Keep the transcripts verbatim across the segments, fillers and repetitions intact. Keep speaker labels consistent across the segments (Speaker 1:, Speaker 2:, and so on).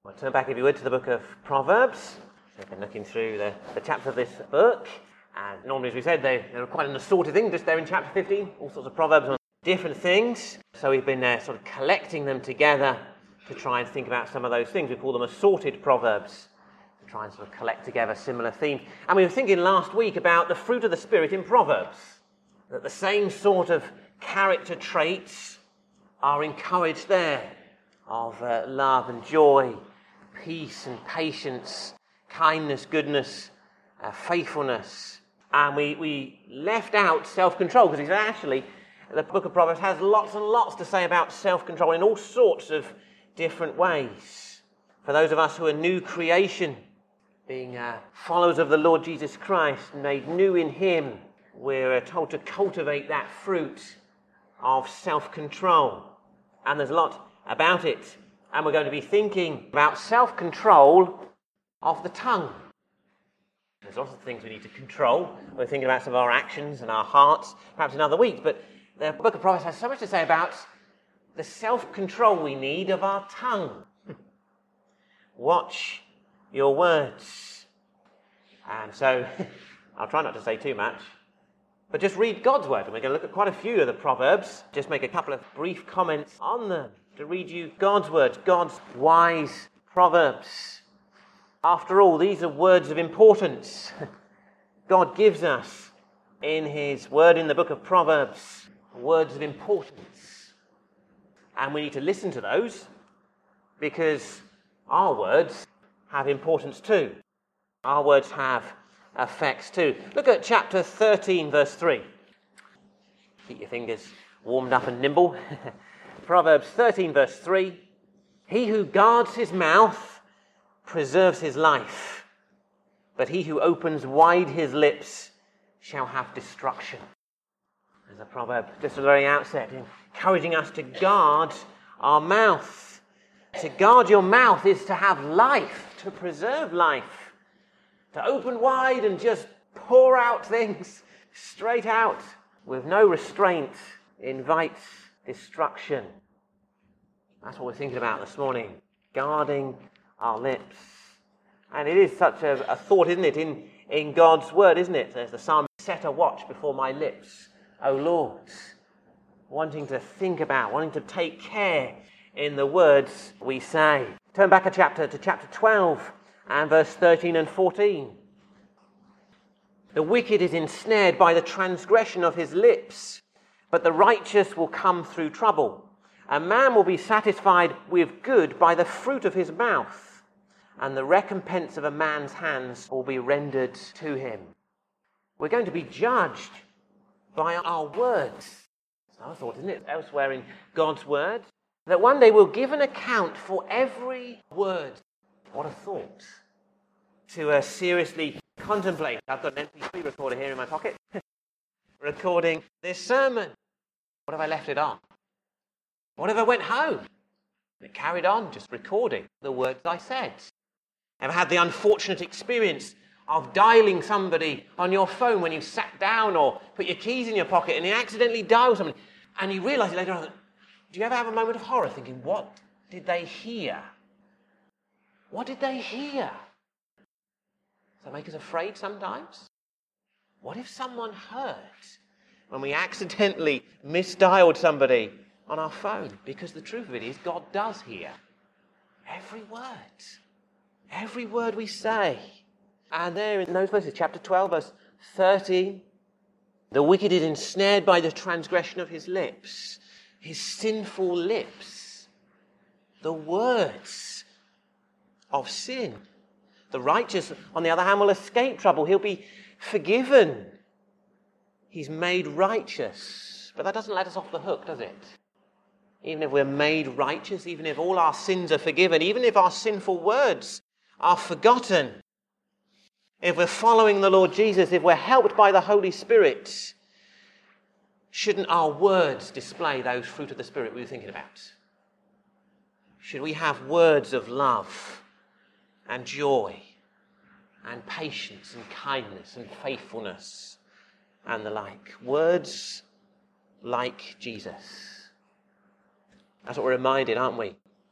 Speaker 1: Well, turn back, if you would, to the book of Proverbs. So we've been looking through the, the chapters of this book. And normally, as we said, they, they're quite an assorted thing, just there in chapter fifteen, all sorts of proverbs on different things. So we've been uh, sort of collecting them together to try and think about some of those things. We call them assorted proverbs, to try and sort of collect together similar themes. And we were thinking last week about the fruit of the Spirit in Proverbs, that the same sort of character traits are encouraged there, of uh, love and joy, peace and patience, kindness, goodness, uh, faithfulness. And we, we left out self-control, because actually the book of Proverbs has lots and lots to say about self-control in all sorts of different ways. For those of us who are new creation, being uh, followers of the Lord Jesus Christ, made new in Him, we're told to cultivate that fruit of self-control. And there's a lot about it. And we're going to be thinking about self-control of the tongue. There's lots of things we need to control. We're thinking about some of our actions and our hearts, perhaps in other weeks. But the book of Proverbs has so much to say about the self-control we need of our tongue. Watch your words. And so, I'll try not to say too much, but just read God's word. And we're going to look at quite a few of the Proverbs, just make a couple of brief comments on them, to read you God's words, God's wise proverbs. After all, these are words of importance. God gives us in His word in the book of Proverbs words of importance. And we need to listen to those, because our words have importance too. Our words have effects too. Look at chapter thirteen, verse three. Keep your fingers warmed up and nimble. Proverbs thirteen, verse three. He who guards his mouth preserves his life, but he who opens wide his lips shall have destruction. There's a proverb just at the very outset, encouraging us to guard our mouth. To guard your mouth is to have life, to preserve life. To open wide and just pour out things straight out with no restraint invites destruction. That's what we're thinking about this morning. Guarding our lips. And it is such a, a thought, isn't it, in, in God's word, isn't it? There's the psalm, set a watch before my lips, O Lord. Wanting to think about, wanting to take care in the words we say. Turn back a chapter to chapter twelve and verse thirteen and fourteen. The wicked is ensnared by the transgression of his lips, but the righteous will come through trouble. A man will be satisfied with good by the fruit of his mouth, and the recompense of a man's hands will be rendered to him. We're going to be judged by our words. It's another thought, isn't it, elsewhere in God's word, that one day we'll give an account for every word. What a thought to uh, seriously contemplate. I've got an M P three recorder here in my pocket, recording this sermon. What if I left it on? What if I went home? It carried on just recording the words I said. Ever had the unfortunate experience of dialing somebody on your phone when you sat down or put your keys in your pocket and you accidentally dial somebody and you realise later on, do you ever have a moment of horror thinking, what did they hear? What did they hear? Does that make us afraid sometimes? What if someone heard when we accidentally misdialed somebody on our phone? Because the truth of it is, God does hear every word. Every word we say. And there in those verses, chapter twelve, verse thirteen, the wicked is ensnared by the transgression of his lips. His sinful lips. The words of sin. The righteous, on the other hand, will escape trouble. He'll be forgiven. He's made righteous. But that doesn't let us off the hook, does it? Even if we're made righteous, even if all our sins are forgiven, even if our sinful words are forgotten, if we're following the Lord Jesus, if we're helped by the Holy Spirit, shouldn't our words display those fruit of the Spirit we were thinking about? Should we have words of love and joy and patience and kindness and faithfulness and the like? Words like Jesus. That's what we're reminded, aren't we?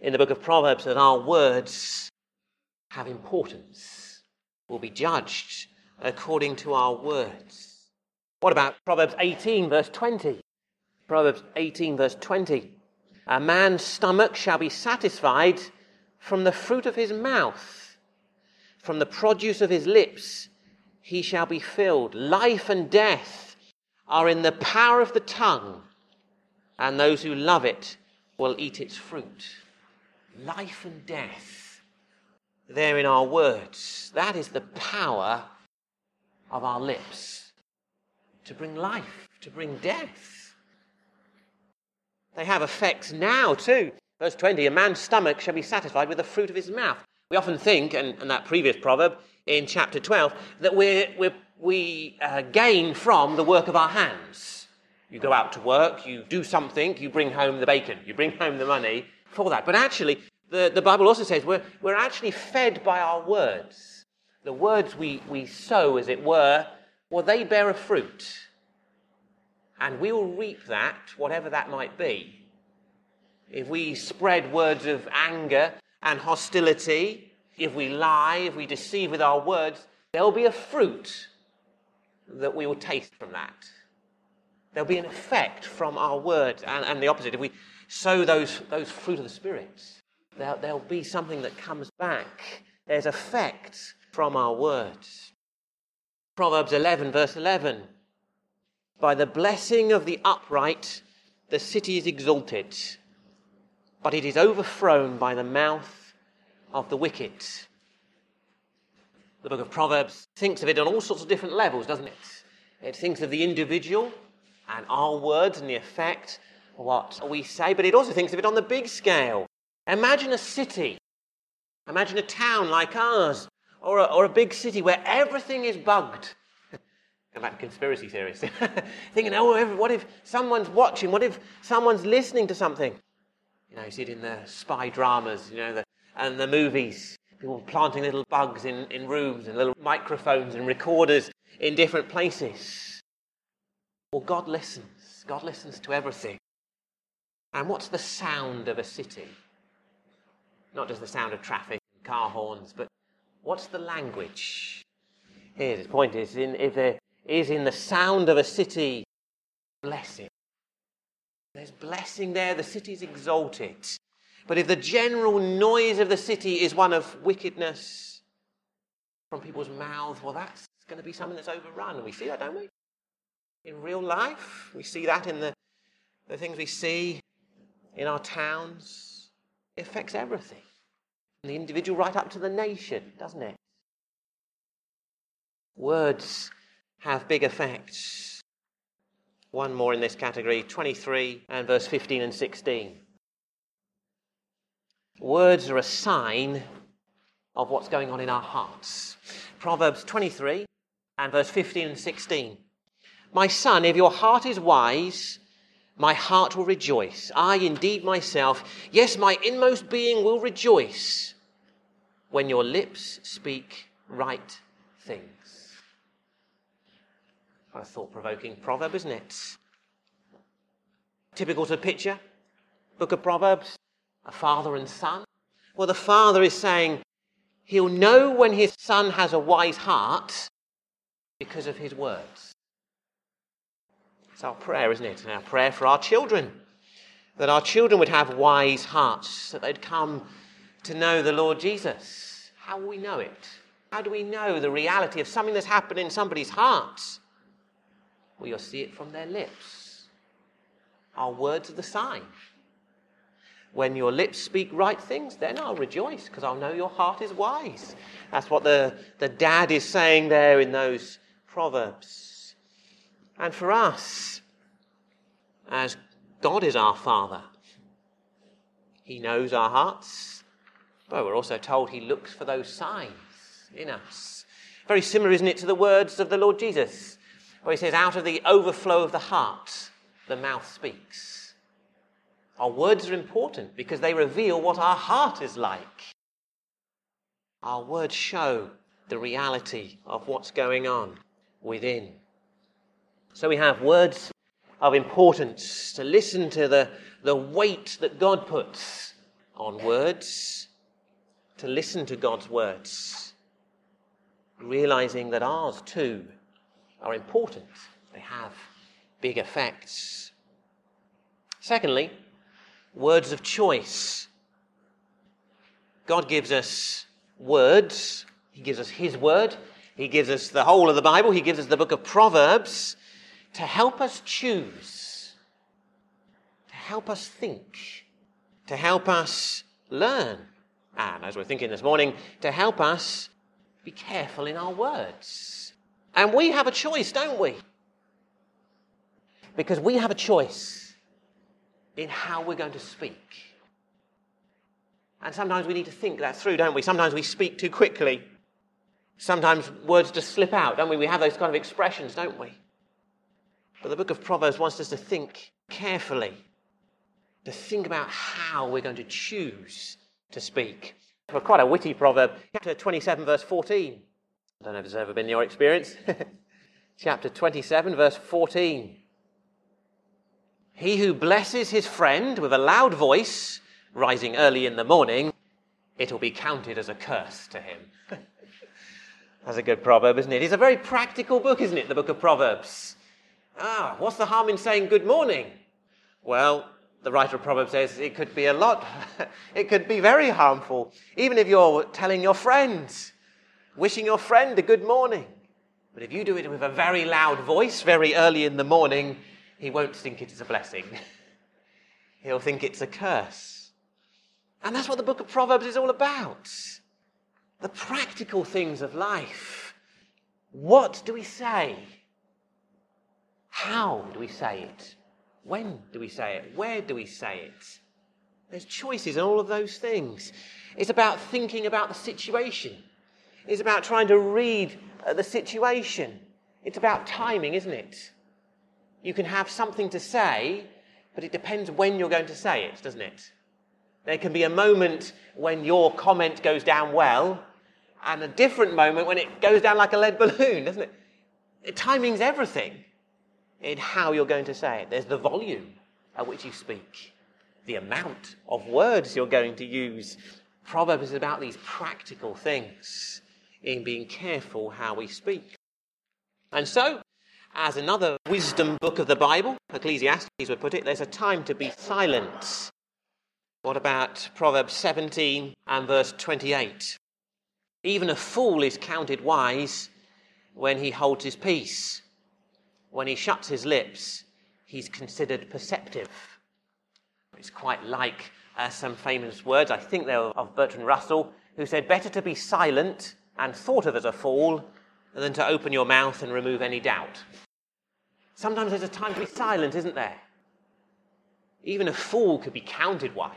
Speaker 1: in the book of Proverbs that our words have importance, will be judged according to our words. What about Proverbs eighteen, verse twenty? Proverbs eighteen, verse twenty. A man's stomach shall be satisfied from the fruit of his mouth. From the produce of his lips he shall be filled. Life and death are in the power of the tongue, and those who love it will eat its fruit. Life and death, there in our words. That is the power of our lips, to bring life, to bring death. They have effects now too. Verse twenty, a man's stomach shall be satisfied with the fruit of his mouth. We often think, and, and that previous proverb in chapter twelve, that we're, we're, we uh, gain from the work of our hands. You go out to work, you do something, you bring home the bacon, you bring home the money for that. But actually, the, the Bible also says we're, we're actually fed by our words. The words we, we sow, as it were, well, they bear a fruit. And we will reap that, whatever that might be. If we spread words of anger and hostility, if we lie, if we deceive with our words, there will be a fruit that we will taste from that. There'll be an effect from our words. And, and the opposite, if we sow those, those fruit of the Spirit, there, there'll be something that comes back. There's effect from our words. Proverbs eleven, verse eleven. By the blessing of the upright, the city is exalted, but it is overthrown by the mouth of the wicked. The book of Proverbs thinks of it on all sorts of different levels, doesn't it? It thinks of the individual and our words and the effect of what we say, but it also thinks of it on the big scale. Imagine a city, imagine a town like ours, or a, or a big city where everything is bugged. Go back to conspiracy theories. Thinking, oh, what if someone's watching? What if someone's listening to something? You know, you see it in the spy dramas, you know, the, and the movies. People planting little bugs in, in rooms and little microphones and recorders in different places. Well, God listens. God listens to everything. And what's the sound of a city? Not just the sound of traffic and car horns, but what's the language? Here, the point is, in, if there is in the sound of a city blessing. There's blessing there, the city's exalted. But if the general noise of the city is one of wickedness from people's mouths, well, that's going to be something that's overrun. And we see that, don't we? In real life, we see that in the, the things we see in our towns. It affects everything. From the individual right up to the nation, doesn't it? Words have big effects. One more in this category, twenty-three and verse fifteen and sixteen. Words are a sign of what's going on in our hearts. Proverbs twenty-three and verse fifteen and sixteen. My son, if your heart is wise, my heart will rejoice. I indeed myself, yes, my inmost being will rejoice when your lips speak right things. What a thought-provoking proverb, isn't it? Typical to picture, book of Proverbs, a father and son. Well, the father is saying he'll know when his son has a wise heart because of his words. It's our prayer, isn't it? And our prayer for our children, that our children would have wise hearts, that they'd come to know the Lord Jesus. How will we know it? How do we know the reality of something that's happened in somebody's heart? Well, you'll see it from their lips. Our words are the sign. When your lips speak right things, then I'll rejoice because I'll know your heart is wise. That's what the, the dad is saying there in those proverbs. And for us, as God is our Father, He knows our hearts, but we're also told He looks for those signs in us. Very similar, isn't it, to the words of the Lord Jesus, where He says, out of the overflow of the heart, the mouth speaks. Our words are important because they reveal what our heart is like. Our words show the reality of what's going on within. So we have words of importance to listen to the, the weight that God puts on words, to listen to God's words, realizing that ours too are important. They have big effects. Secondly, words of choice. God gives us words. He gives us his word. He gives us the whole of the Bible. He gives us the book of Proverbs to help us choose, to help us think, to help us learn. And as we're thinking this morning, to help us be careful in our words. And we have a choice, don't we? Because we have a choice in how we're going to speak. And sometimes we need to think that through, don't we? Sometimes we speak too quickly. Sometimes words just slip out, don't we? We have those kind of expressions, don't we? But the book of Proverbs wants us to think carefully, to think about how we're going to choose to speak. Well, quite a witty proverb. Chapter twenty-seven, verse fourteen. I don't know if it's ever been your experience. Chapter twenty-seven, verse fourteen. He who blesses his friend with a loud voice, rising early in the morning, it'll be counted as a curse to him. That's a good proverb, isn't it? It's a very practical book, isn't it, the book of Proverbs? Ah, what's the harm in saying good morning? Well, the writer of Proverbs says it could be a lot. It could be very harmful. Even if you're telling your friends, wishing your friend a good morning. But if you do it with a very loud voice, very early in the morning, he won't think it is a blessing. He'll think it's a curse. And that's what the book of Proverbs is all about. The practical things of life. What do we say? How do we say it? When do we say it? Where do we say it? There's choices in all of those things. It's about thinking about the situation. It's about trying to read the situation. It's about timing, isn't it? You can have something to say, but it depends when you're going to say it, doesn't it? There can be a moment when your comment goes down well, and a different moment when it goes down like a lead balloon, doesn't it? Timing's everything in how you're going to say it. There's the volume at which you speak, the amount of words you're going to use. Proverbs is about these practical things in being careful how we speak. And so, as another wisdom book of the Bible, Ecclesiastes would put it, there's a time to be silent. What about Proverbs seventeen and verse twenty-eight? Even a fool is counted wise when he holds his peace. When he shuts his lips, he's considered perceptive. It's quite like uh, some famous words, I think they were of Bertrand Russell, who said, better to be silent and thought of as a fool than to open your mouth and remove any doubt. Sometimes there's a time to be silent, isn't there? Even a fool could be counted wise.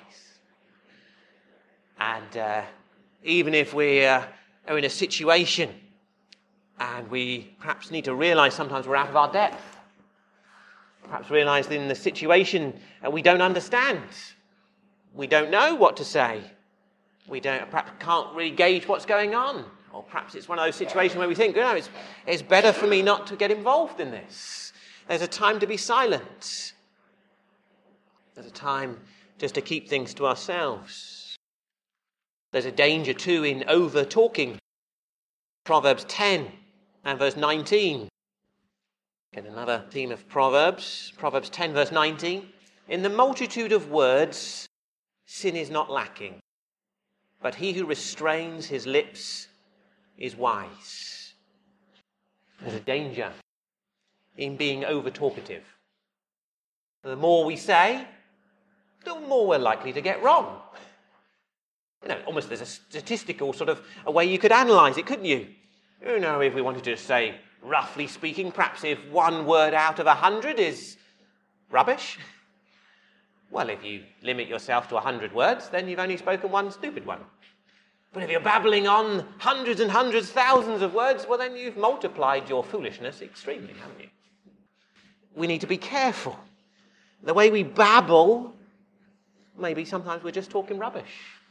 Speaker 1: And uh, even if we uh, are in a situation and we perhaps need to realise sometimes we're out of our depth, perhaps realise in the situation uh, we don't understand, we don't know what to say, we don't perhaps can't really gauge what's going on, or perhaps it's one of those situations where we think, you know, it's, it's better for me not to get involved in this. There's a time to be silent. There's a time just to keep things to ourselves. There's a danger too in over-talking. Proverbs ten and verse nineteen. Again, another theme of Proverbs. Proverbs ten verse nineteen. In the multitude of words, sin is not lacking, but he who restrains his lips is wise. There's a danger in being over-talkative. The more we say, the more we're likely to get wrong. You know, almost there's a statistical sort of a way you could analyse it, couldn't you? You know, if we wanted to say, roughly speaking, perhaps if one word out of a hundred is rubbish, well, if you limit yourself to a hundred words, then you've only spoken one stupid one. But if you're babbling on hundreds and hundreds, thousands of words, well, then you've multiplied your foolishness extremely, haven't you? We need to be careful. The way we babble, maybe sometimes we're just talking rubbish.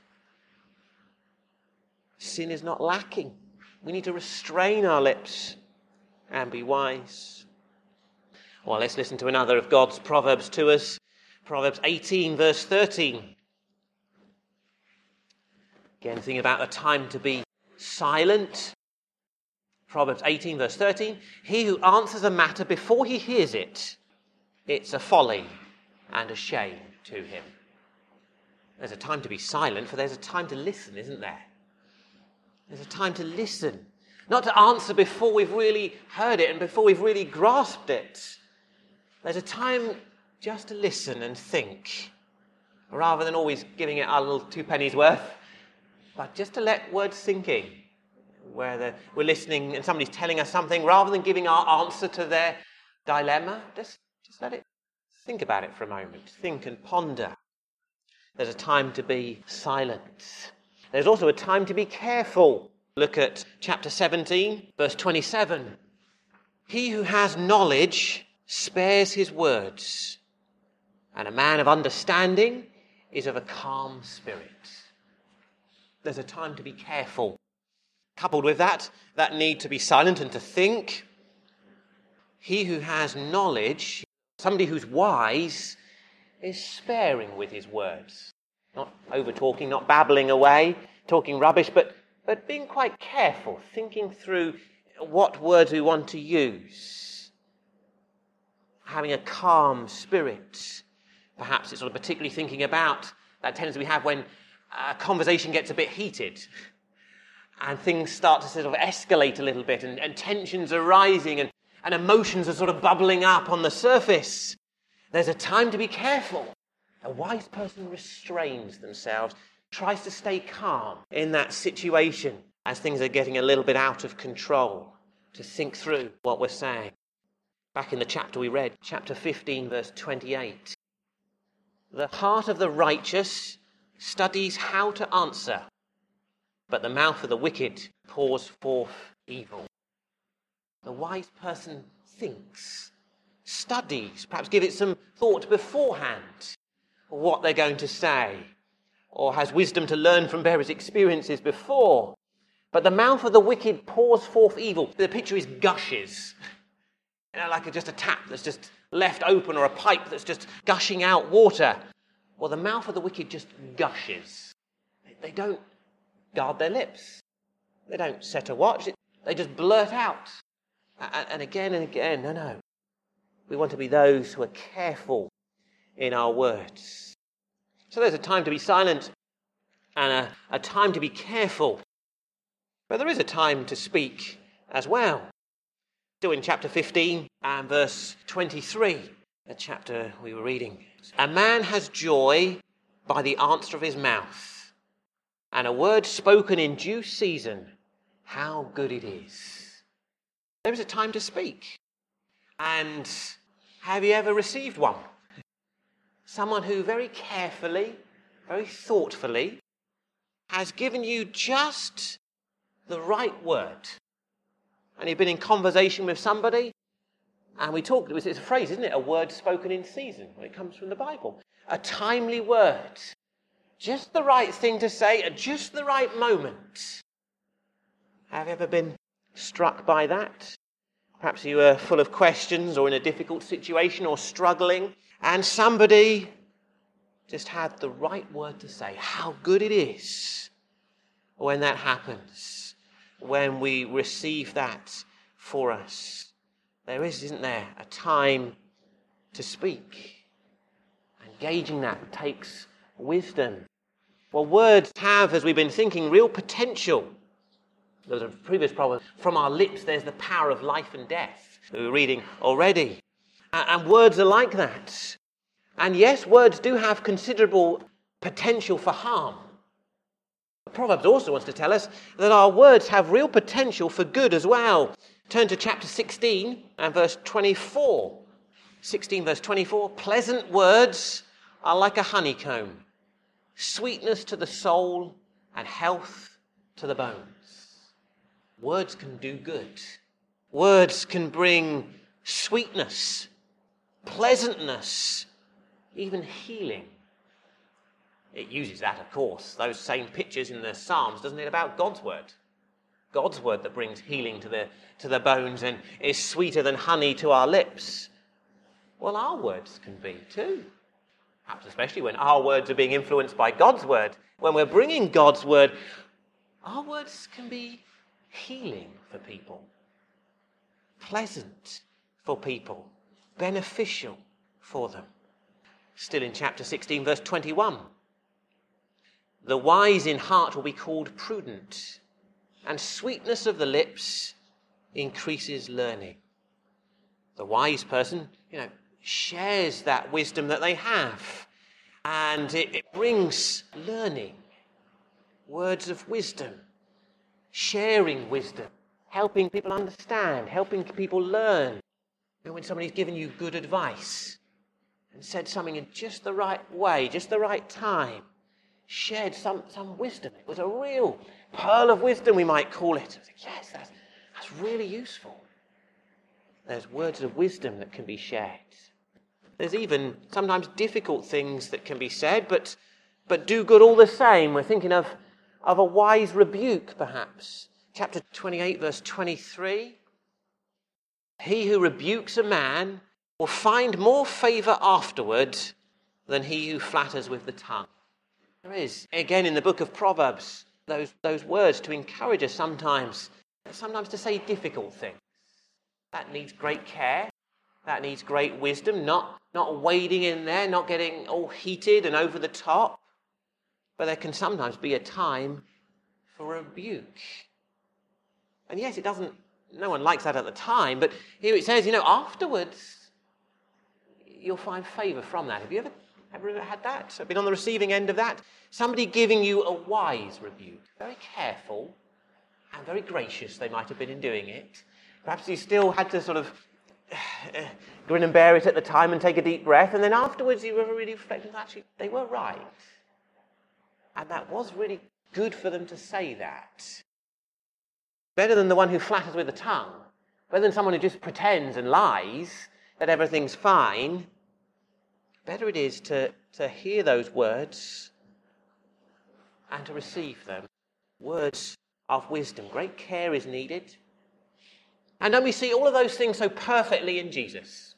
Speaker 1: Sin is not lacking. We need to restrain our lips and be wise. Well, let's listen to another of God's Proverbs to us. Proverbs eighteen, verse thirteen. Again, thinking about the time to be silent. Proverbs eighteen, verse thirteen. He who answers a matter before he hears it, it's a folly and a shame to him. There's a time to be silent, for there's a time to listen, isn't there? There's a time to listen. Not to answer before we've really heard it and before we've really grasped it. There's a time just to listen and think, rather than always giving it our little two pennies worth, but just to let words sink in, where the, we're listening and somebody's telling us something, rather than giving our answer to their dilemma, just, just let it, think about it for a moment, think and ponder. There's a time to be silent. There's also a time to be careful. Look at chapter seventeen, verse twenty-seven. He who has knowledge spares his words, and a man of understanding is of a calm spirit. There's a time to be careful. Coupled with that, that need to be silent and to think. He who has knowledge, somebody who's wise, is sparing with his words. Not over-talking, not babbling away, talking rubbish, but, but being quite careful, thinking through what words we want to use. Having a calm spirit. Perhaps it's sort of particularly thinking about that tendency we have when a conversation gets a bit heated and things start to sort of escalate a little bit and, and tensions are rising and, and emotions are sort of bubbling up on the surface. There's a time to be careful. A wise person restrains themselves, tries to stay calm in that situation as things are getting a little bit out of control, to think through what we're saying. Back in the chapter we read, chapter fifteen, verse twenty-eight. The heart of the righteous studies how to answer, but the mouth of the wicked pours forth evil. The wise person thinks, studies, perhaps give it some thought beforehand, what they're going to say, or has wisdom to learn from various experiences before. But the mouth of the wicked pours forth evil. The picture is gushes. You know, like a, just a tap that's just left open, or a pipe that's just gushing out water. Well, the mouth of the wicked just gushes. They don't guard their lips. They don't set a watch. They just blurt out. And again and again, no, no. We want to be those who are careful in our words. So there's a time to be silent and a, a time to be careful. But there is a time to speak as well. Still in chapter fifteen and verse twenty-three, the chapter we were reading. A man has joy by the answer of his mouth, and a word spoken in due season, how good it is. There is a time to speak. And have you ever received one? Someone who very carefully, very thoughtfully, has given you just the right word. And you've been in conversation with somebody, and we talked, it's a phrase, isn't it? A word spoken in season, when it comes from the Bible. A timely word. Just the right thing to say at just the right moment. Have you ever been struck by that? Perhaps you were full of questions or in a difficult situation or struggling, and somebody just had the right word to say. How good it is when that happens, when we receive that for us. There is, isn't there, a time to speak. Engaging that takes wisdom. Well, words have, as we've been thinking, real potential. There was a previous problem. From our lips, there's the power of life and death. We were reading already. And words are like that. And yes, words do have considerable potential for harm. The Proverbs also wants to tell us that our words have real potential for good as well. Turn to chapter sixteen and verse twenty-four. sixteen verse twenty-four. Pleasant words are like a honeycomb, sweetness to the soul and health to the bones. Words can do good. Words can bring sweetness, pleasantness, even healing. It uses that, of course, those same pictures in the Psalms, doesn't it, about God's word? God's word that brings healing to the, to the bones and is sweeter than honey to our lips. Well, our words can be too. Perhaps especially when our words are being influenced by God's word. When we're bringing God's word, our words can be healing for people, pleasant for people, beneficial for them. Still in chapter sixteen, verse twenty-one. The wise in heart will be called prudent, and sweetness of the lips increases learning. The wise person, you know, shares that wisdom that they have, and it, it brings learning, words of wisdom, sharing wisdom, helping people understand, helping people learn. You know, when somebody's given you good advice and said something in just the right way, just the right time, shared some, some wisdom. It was a real pearl of wisdom, we might call it. I was like, yes, that's, that's really useful. There's words of wisdom that can be shared. There's even sometimes difficult things that can be said, but but do good all the same. We're thinking of, of a wise rebuke, perhaps. Chapter twenty-eight, verse twenty-three. He who rebukes a man will find more favour afterward than he who flatters with the tongue. There is, again in the book of Proverbs, those, those words to encourage us sometimes, sometimes to say difficult things. That needs great care. That needs great wisdom, not, not wading in there, not getting all heated and over the top. But there can sometimes be a time for rebuke. And yes, it doesn't, no one likes that at the time, but here it says, you know, afterwards, you'll find favour from that. Have you ever, ever had that? I've been on the receiving end of that. Somebody giving you a wise rebuke, very careful and very gracious they might have been in doing it. Perhaps you still had to sort of uh, grin and bear it at the time and take a deep breath, and then afterwards you were really reflecting, actually, they were right. And that was really good for them to say that. Better than the one who flatters with the tongue, better than someone who just pretends and lies that everything's fine. Better it is to, to hear those words and to receive them. Words of wisdom. Great care is needed. And don't we see all of those things so perfectly in Jesus?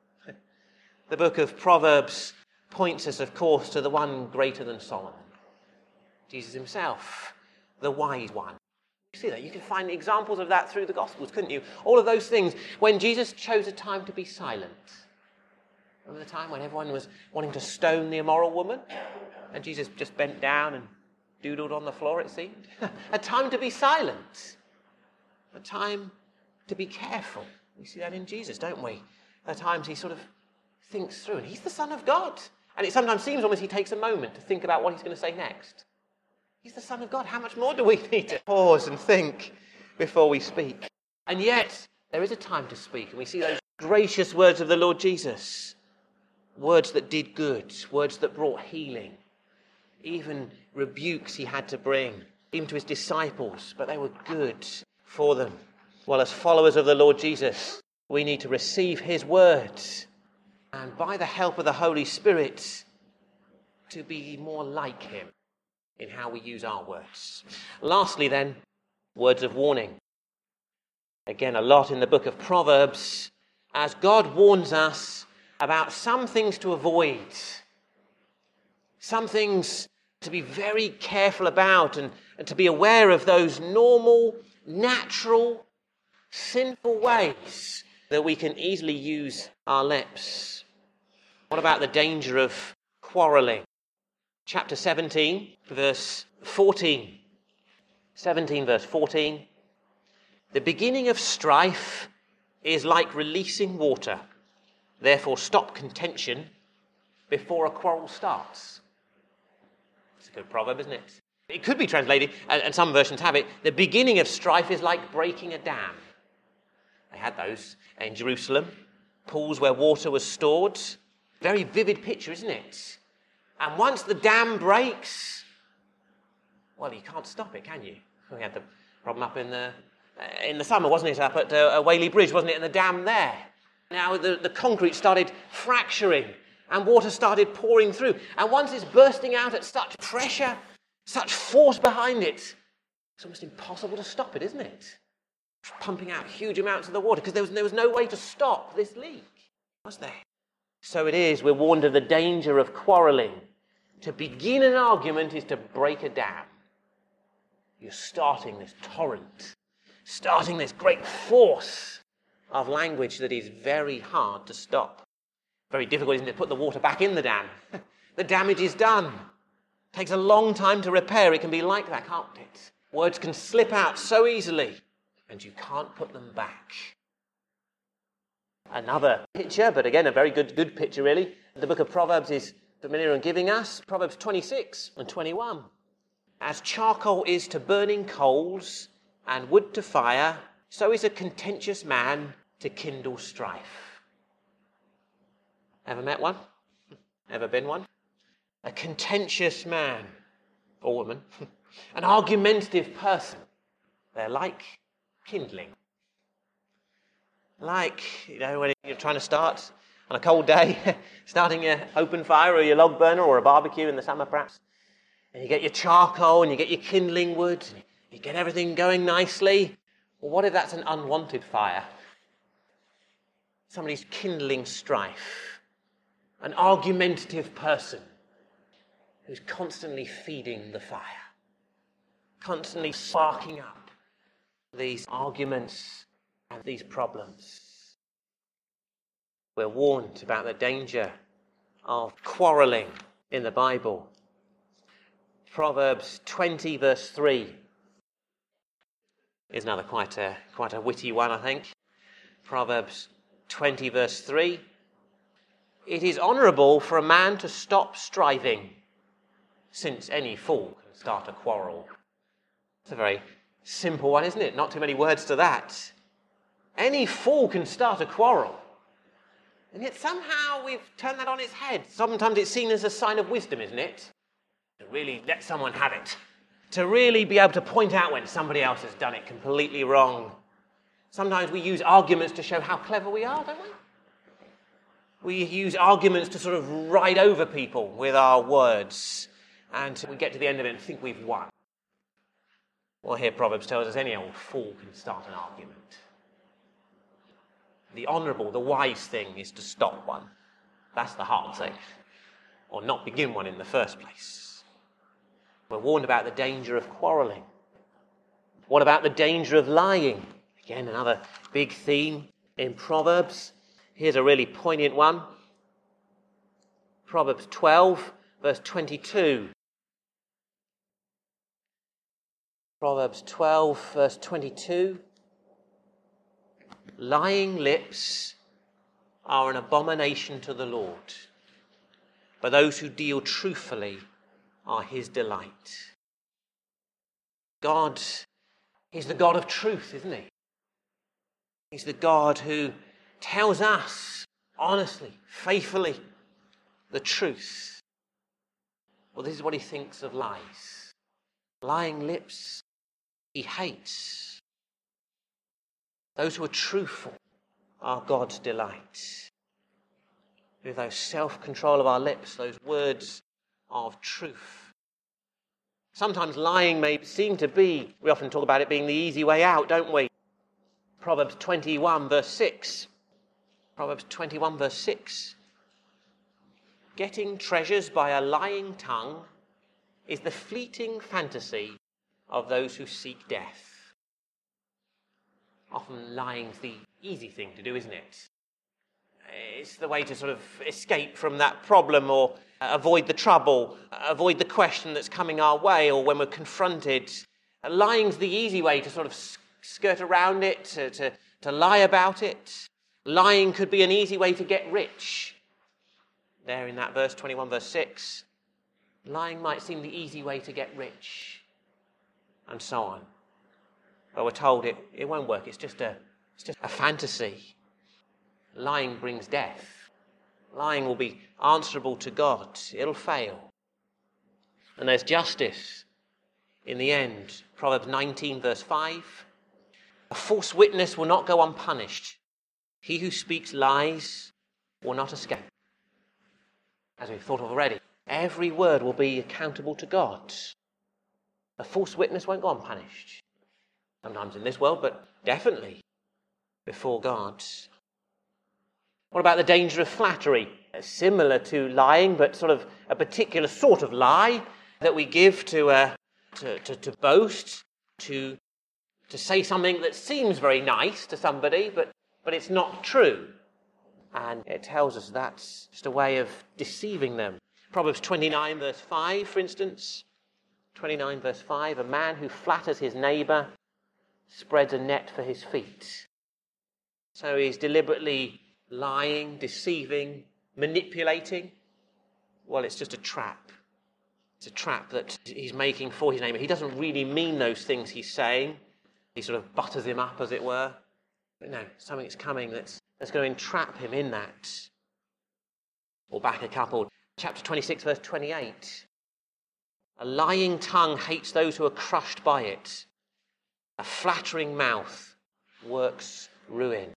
Speaker 1: The book of Proverbs points us, of course, to the one greater than Solomon. Jesus himself, the wise one. You see that? You can find examples of that through the Gospels, couldn't you? All of those things. When Jesus chose a time to be silent. Remember the time when everyone was wanting to stone the immoral woman? And Jesus just bent down and doodled on the floor, it seemed. A time to be silent. A time to be careful. We see that in Jesus, don't we? At times he sort of thinks through. And he's the Son of God. And it sometimes seems almost he takes a moment to think about what he's going to say next. He's the Son of God. How much more do we need to pause and think before we speak? And yet, there is a time to speak. And we see those gracious words of the Lord Jesus. Words that did good. Words that brought healing. Even rebukes he had to bring. Even to his disciples. But they were good for them. Well, as followers of the Lord Jesus, we need to receive his words. And by the help of the Holy Spirit, to be more like him in how we use our words. Lastly then, words of warning. Again, a lot in the book of Proverbs, as God warns us about some things to avoid, some things to be very careful about, and, and to be aware of those normal, natural, sinful ways that we can easily use our lips. What about the danger of quarrelling? Chapter seventeen, verse fourteen. seventeen, verse fourteen. The beginning of strife is like releasing water. Therefore, stop contention before a quarrel starts. It's a good proverb, isn't it? It could be translated, and some versions have it, the beginning of strife is like breaking a dam. They had those in Jerusalem, pools where water was stored. Very vivid picture, isn't it? And once the dam breaks, well, you can't stop it, can you? We had the problem up in the in the summer, wasn't it? Up at uh, Whaley Bridge, wasn't it? In the dam there. Now the, the concrete started fracturing and water started pouring through. And once it's bursting out at such pressure, such force behind it, it's almost impossible to stop it, isn't it? Pumping out huge amounts of the water because there was, there was no way to stop this leak, was there? So it is, we're warned of the danger of quarrelling. To begin an argument is to break a dam. You're starting this torrent, starting this great force of language that is very hard to stop. Very difficult, isn't it, to put the water back in the dam. The damage is done. It takes a long time to repair. It can be like that, can't it? Words can slip out so easily, and you can't put them back. Another picture, but again, a very good, good picture, really. The book of Proverbs is familiar in giving us. Proverbs twenty-six and twenty-one. As charcoal is to burning coals and wood to fire, so is a contentious man to kindle strife. Ever met one? Ever been one? A contentious man or woman, an argumentative person. They're like kindling. Like, you know, when you're trying to start on a cold day, starting your open fire or your log burner or a barbecue in the summer perhaps, and you get your charcoal and you get your kindling wood, and you get everything going nicely. Well, what if that's an unwanted fire? Somebody's kindling strife. An argumentative person who's constantly feeding the fire, constantly sparking up these arguments and these problems. We're warned about the danger of quarrelling in the Bible. Proverbs twenty verse three is another quite a, quite a witty one, I think. Proverbs twenty verse three. It is honourable for a man to stop striving, since any fool can start a quarrel. It's a very simple one, isn't it? Not too many words to that. Any fool can start a quarrel. And yet somehow we've turned that on its head. Sometimes it's seen as a sign of wisdom, isn't it? To really let someone have it. To really be able to point out when somebody else has done it completely wrong. Sometimes we use arguments to show how clever we are, don't we? We use arguments to sort of ride over people with our words. And we get to the end of it and think we've won. Well, here Proverbs tells us any old fool can start an argument. The honourable, the wise thing is to stop one. That's the hard thing. Or not begin one in the first place. We're warned about the danger of quarrelling. What about the danger of lying? Again, another big theme in Proverbs. Here's a really poignant one. Proverbs twelve, verse twenty-two. Proverbs twelve, verse twenty-two. Lying lips are an abomination to the Lord, but those who deal truthfully are his delight. God is the God of truth, isn't he? He's the God who tells us honestly, faithfully, the truth. Well, this is what he thinks of lies. Lying lips he hates. Those who are truthful are God's delight. With those self-control of our lips, those words of truth. Sometimes lying may seem to be, we often talk about it being the easy way out, don't we? Proverbs twenty-one, verse six. Proverbs twenty-one, verse six. Getting treasures by a lying tongue is the fleeting fantasy of those who seek death. Often lying's the easy thing to do, isn't it? It's the way to sort of escape from that problem or avoid the trouble, avoid the question that's coming our way, or when we're confronted. Lying's the easy way to sort of skirt around it, to, to, to lie about it. Lying could be an easy way to get rich. There in that verse, twenty-one, verse six, lying might seem the easy way to get rich, and so on. But we're told it, it won't work. It's just a, it's just a fantasy. Lying brings death. Lying will be answerable to God. It'll fail. And there's justice in the end. Proverbs nineteen, verse five. A false witness will not go unpunished. He who speaks lies will not escape. As we've thought of already, every word will be accountable to God. A false witness won't go unpunished. Sometimes in this world, but definitely before God. What about the danger of flattery? Similar to lying, but sort of a particular sort of lie that we give to, uh, to, to, to boast. to, to say something that seems very nice to somebody, but, but it's not true. And it tells us that's just a way of deceiving them. Proverbs twenty-nine verse five, for instance. twenty-nine verse five, a man who flatters his neighbour spreads a net for his feet. So he's deliberately lying, deceiving, manipulating. Well, it's just a trap. It's a trap that he's making for his neighbour. He doesn't really mean those things he's saying. He sort of butters him up, as it were. But no, something's coming that's, that's going to entrap him in that. Or back a couple. Chapter twenty-six, verse twenty-eight. A lying tongue hates those who are crushed by it. A flattering mouth works ruin.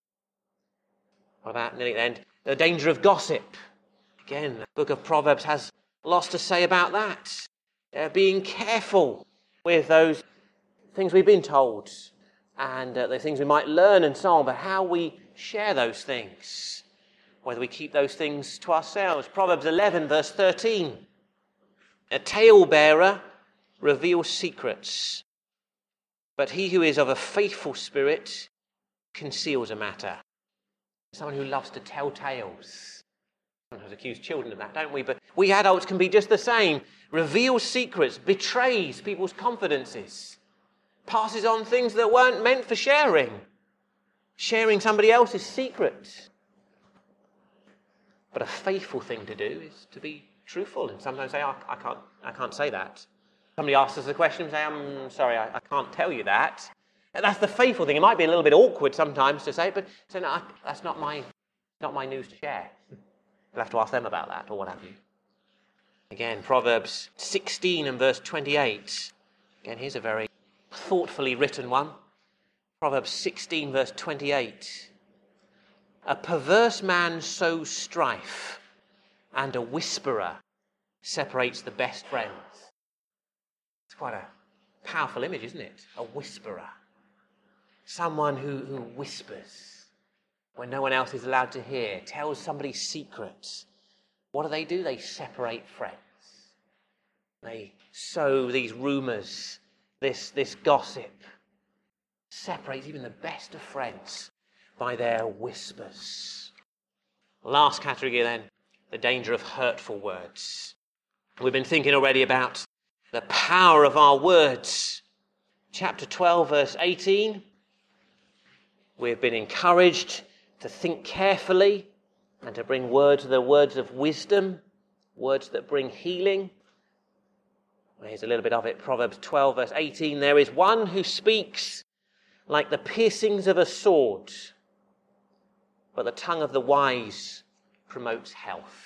Speaker 1: What about nearly the end? The danger of gossip. Again, the book of Proverbs has lots to say about that. Uh, being careful with those things we've been told and uh, the things we might learn and so on, but how we share those things, whether we keep those things to ourselves. Proverbs eleven, verse thirteen. A talebearer reveals secrets, but he who is of a faithful spirit conceals a matter. Someone who loves to tell tales. Sometimes accuse children of that, don't we? But we adults can be just the same. Reveals secrets, betrays people's confidences, passes on things that weren't meant for sharing. Sharing somebody else's secret. But a faithful thing to do is to be truthful and sometimes say, oh, I can't I can't say that. Somebody asks us a question and say, I'm sorry, I, I can't tell you that. And that's the faithful thing. It might be a little bit awkward sometimes to say, but say, no, I, that's not my not my news to share. You'll have to ask them about that or what have you. Again, Proverbs sixteen and verse twenty-eight. Again, here's a very thoughtfully written one. Proverbs sixteen verse twenty-eight. A perverse man sows strife, and a whisperer separates the best friends. It's quite a powerful image, isn't it? A whisperer. Someone who, who whispers when no one else is allowed to hear, tells somebody secrets. What do they do? They separate friends. They sow these rumours, this, this gossip. Separates even the best of friends by their whispers. Last category then, the danger of hurtful words. We've been thinking already about the power of our words. Chapter twelve, verse eighteen. We've been encouraged to think carefully and to bring words, the words of wisdom, words that bring healing. Well, here's a little bit of it. Proverbs twelve, verse eighteen. There is one who speaks like the piercings of a sword, but the tongue of the wise promotes health.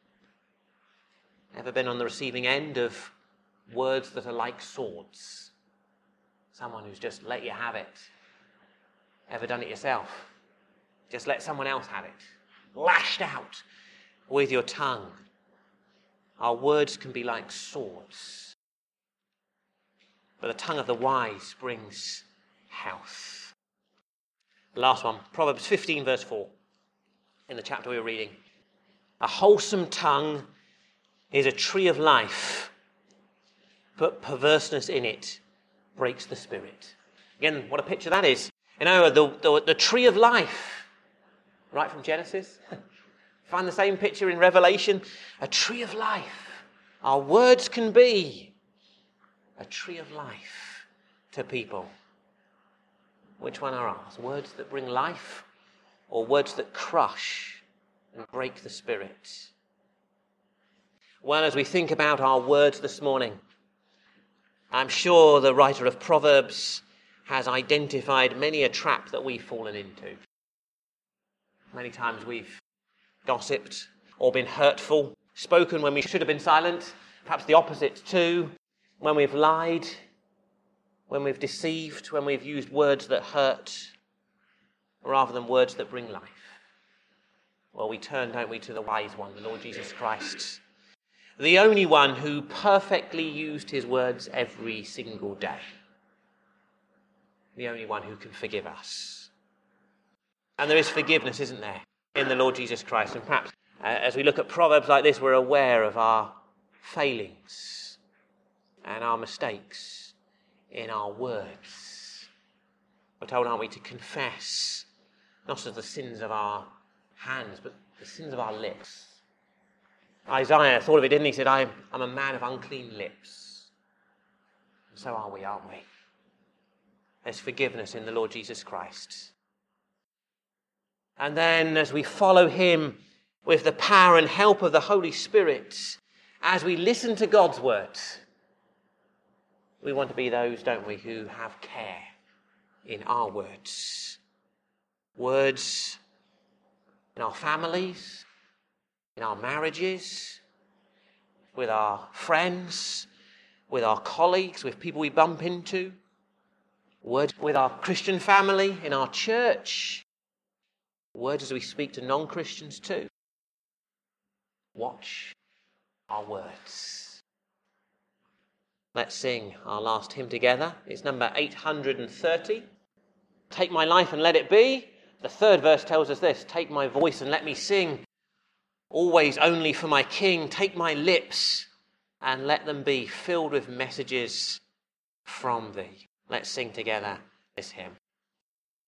Speaker 1: Ever been on the receiving end of words that are like swords? Someone who's just let you have it. Ever done it yourself? Just let someone else have it. Lashed out with your tongue. Our words can be like swords. But the tongue of the wise brings health. The last one, Proverbs fifteen, verse four, in the chapter we were reading. A wholesome tongue is a tree of life, but perverseness in it breaks the spirit. Again, what a picture that is. You know, the, the, the tree of life, right from Genesis. Find the same picture in Revelation. A tree of life. Our words can be a tree of life to people. Which one are ours? Words that bring life or words that crush and break the spirit? Well, as we think about our words this morning, I'm sure the writer of Proverbs has identified many a trap that we've fallen into. Many times we've gossiped or been hurtful, spoken when we should have been silent, perhaps the opposite too, when we've lied, when we've deceived, when we've used words that hurt rather than words that bring life. Well, we turn, don't we, to the wise one, the Lord Jesus Christ, the only one who perfectly used his words every single day. The only one who can forgive us. And there is forgiveness, isn't there, in the Lord Jesus Christ. And perhaps uh, as we look at Proverbs like this, we're aware of our failings and our mistakes in our words. We're told, aren't we, to confess not just the sins of our hands, but the sins of our lips. Isaiah thought of it, didn't he? He said, I'm, I'm a man of unclean lips. And so are we, aren't we? There's forgiveness in the Lord Jesus Christ. And then as we follow him with the power and help of the Holy Spirit, as we listen to God's word, we want to be those, don't we, who have care in our words. Words in our families, in our marriages, with our friends, with our colleagues, with people we bump into. Words with our Christian family, in our church. Words as we speak to non-Christians too. Watch our words. Let's sing our last hymn together. It's number eight hundred thirty. Take my life and let it be. The third verse tells us this: take my voice and let me sing, always only for my King. Take my lips and let them be filled with messages from thee. Let's sing together this hymn.